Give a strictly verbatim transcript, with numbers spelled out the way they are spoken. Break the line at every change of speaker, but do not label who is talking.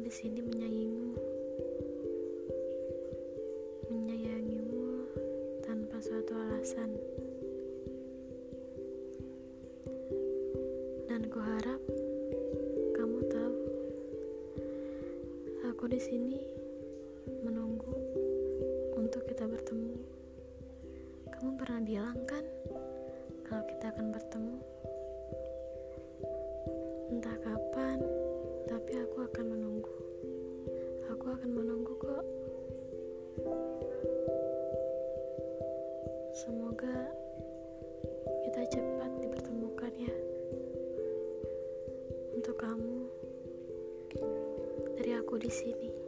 di sini menyayangimu, menyayangimu tanpa suatu alasan. Dan kuharap kamu tahu, aku di sini menunggu untuk kita bertemu. Kamu pernah bilang kan kalau kita akan bertemu? Entah kapan, tapi aku akan menunggu. Aku akan menunggu kok. Semoga kita cepat dipertemukan ya. Untuk kamu, dari aku di sini.